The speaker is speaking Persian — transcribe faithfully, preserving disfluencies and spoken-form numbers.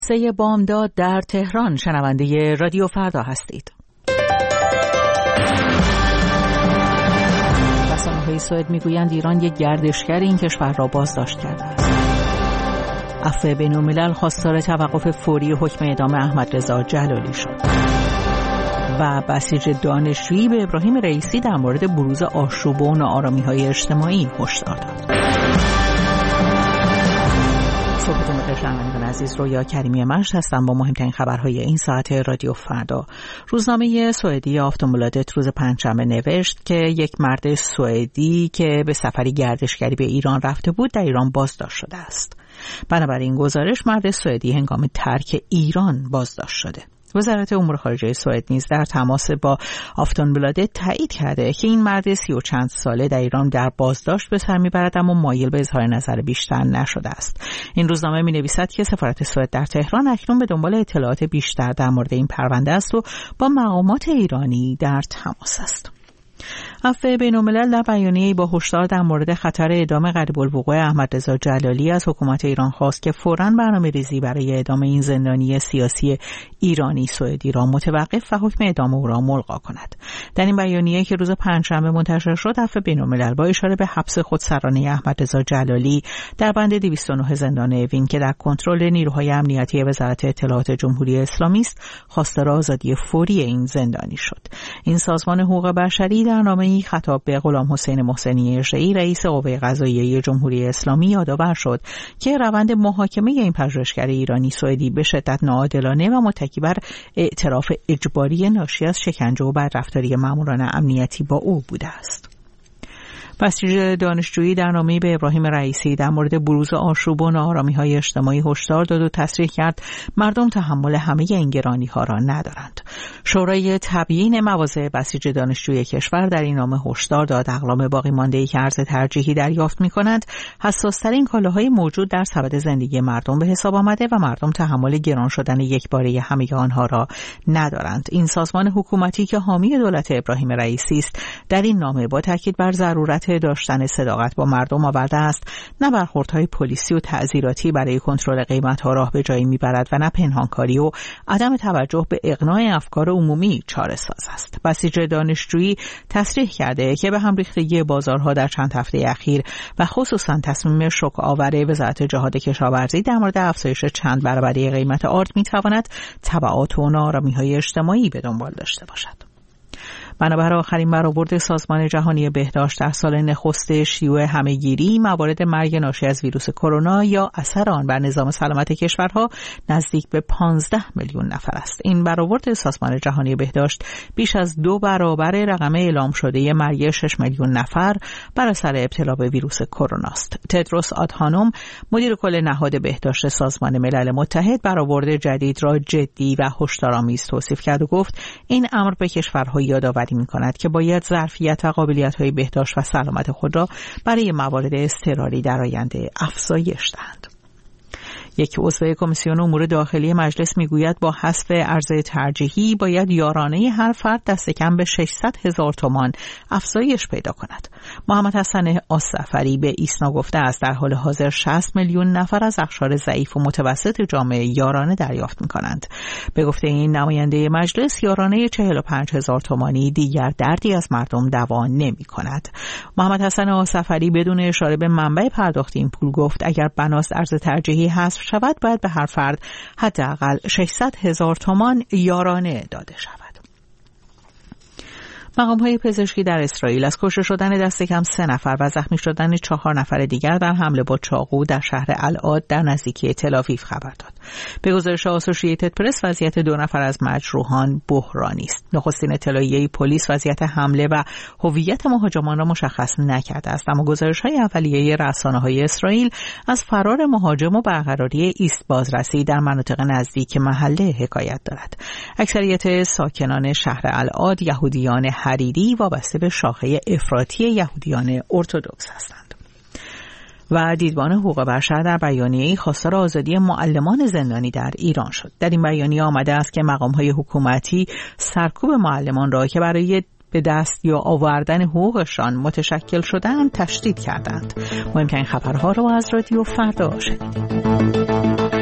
سه بامداد در تهران. شنونده رادیو فردا هستید. رسانه‌های سوئد میگویند ایران یک گردشگر این کشور را بازداشت کرده است. عفو بین‌الملل خواستار توقف فوری حکم اعدام احمد رضا جلالی شد. و بسیج دانشجویی به ابراهیم رئیسی در مورد بروز آشوب و ناآرامی‌های اجتماعی هشدار داد. صبحتون بخیر شنوندگان عزیز، رویا کریمی مشت هستم با مهمترین خبرهای این ساعت رادیو فردا. روزنامه سوئدی آفتونبلادت روز پنجشنبه نوشت که یک مرد سوئدی که به سفری گردشگری به ایران رفته بود در ایران بازداشت شده است. بنابراین گزارش مرد سوئدی هنگام ترک ایران بازداشت شده. وزارت امور خارجه سوئد نیز در تماس با آفتونبلادت تایید کرده که این مرد سی و چند ساله در ایران در بازداشت به سر میبرد اما مایل به اظهار نظر بیشتر نشده است. این روزنامه می نویسد که سفارت سوئد در تهران اکنون به دنبال اطلاعات بیشتر در مورد این پرونده است و با مقامات ایرانی در تماس است. عفو بین‌الملل در بیانیه‌ای با هشدار در مورد خطر اعدام قریب الوقوع احمد رضا جلالی از حکومت ایران خواست که فوراً برنامه‌ریزی برای اعدام این زندانی سیاسی ایرانی سوئدی را متوقف و حکم اعدام او را ملغا کند. در این بیانیه که روز پنجشنبه منتشر شد، عفو بین‌الملل با اشاره به حبس خودسرانه احمد رضا جلالی در بند دویست و نه زندان اوین که در کنترل نیروهای امنیتی وزارت اطلاعات جمهوری اسلامی است، خواستار آزادی فوری این زندانی شد. این سازمان حقوق بشری در نامه‌ای خطاب به غلام حسین محسنی اژه‌ای رئیس قوه قضاییه جمهوری اسلامی یادآور شد که روند محاکمه این پژوهشگر ایرانی سوئدی به شدت ناعادلانه و متکی بر اعتراف اجباری ناشی از شکنجه و بدرفتاری ماموران امنیتی با او بوده است. بسیج دانشجویی در نامه‌ای به ابراهیم رئیسی در مورد بروز آشوب و ناآرامی‌های اجتماعی هشدار داد و تصریح کرد مردم تحمل همه این گرانی‌ها را ندارند. شورای تبیین مواضع بسیج دانشجویی کشور در این نامه هشدار داد اقلام باقی مانده‌ای که ارز ترجیحی دریافت می‌کنند حساس‌ترین کالاهای موجود در سبد زندگی مردم به حساب آمده و مردم تحمل گران شدن یکباره همه آنها را ندارند. این سازمان حکومتی که حامی دولت ابراهیم رئیسی است در این نامه با تاکید بر ضرورت داشتن صداقت با مردم آورده است نه برخوردهای پلیسی و تعزیراتی برای کنترل قیمت‌ها راه به جایی میبرد و نه پنهانکاری و عدم توجه به اقناع افکار عمومی چاره ساز است. بسیج دانشجویی تصریح کرده که به هم ریختگی بازارها در چند هفته اخیر و خصوصا تصمیم شوک آور وزارت جهاد کشاورزی در مورد افزایش چند برابری قیمت آرد میتواند تبعات و ناآرامی‌های اجتماعی به دنبال داشته باشد. بنابر آخرین برآورد سازمان جهانی بهداشت در سال نخست شیوع همهگیری، موارد مرگ ناشی از ویروس کرونا یا اثر آن بر نظام سلامت کشورها نزدیک به پانزده میلیون نفر است. این برآورد سازمان جهانی بهداشت بیش از دو برابر رقم اعلام شده مرگ شش میلیون نفر بر اثر ابتلا به ویروس کرونا است. تدروس آدهانوم، مدیر کل نهاد بهداشت سازمان ملل متحد، برآورد جدید را جدی و هشدارآمیز توصیف کرد و گفت این امر به کشورها یادآوری می‌کند که باید ظرفیت و قابلیت‌های بهداشت و سلامت خود را برای موارد اضطراری در آینده افزایش دهند. یک عضو کمیسیون امور داخلی مجلس میگوید با حذف ارز ترجیحی باید یارانه هر فرد دست کم به ششصد هزار تومان افزایش پیدا کند. محمد حسن آصفری به ایسنا گفته است در حال حاضر شصت میلیون نفر از اقشار ضعیف و متوسط جامعه یارانه دریافت می‌کنند. به گفته این نماینده مجلس، یارانه چهل و پنج هزار تومانی دیگر دردی از مردم دوا نمی‌کند. محمد حسن آصفری بدون اشاره به منبع پرداخت این پول گفت اگر بناست ارز ترجیحی حذف شود باید به هر فرد حداقل ششصد هزار تومان یارانه داده شود. مقام‌های پزشکی در اسرائیل از کشته شدن دست کم سه نفر و زخمی شدن چهار نفر دیگر در حمله با چاقو در شهر العاد در نزدیکی تل‌آویو خبر داد. به گزارش آسوشییتد پرس وضعیت دو نفر از مجروحان بحرانی است. نخستین اطلاعیه پلیس وضعیت حمله و هویت مهاجمان را مشخص نکرده است، اما گزارش‌های اولیه رسانه‌های اسرائیل از فرار مهاجم و برقراری ایست بازرسی در مناطق نزدیک محله حکایت دارد. اکثریت ساکنان شهر العاد یهودیان حریری وابسته به شاخه افراطی یهودیان ارتدوکس هستند. و دیدبان حقوق بشر در بیانیه‌ای خواستار آزادی معلمان زندانی در ایران شد. در این بیانیه آمده است که مقام‌های حکومتی سرکوب معلمان را که برای به دست یا آوردن حقوقشان متشکل شدند تشدید کردند. مهمترین خبرها را از رادیو فردا شنیدید.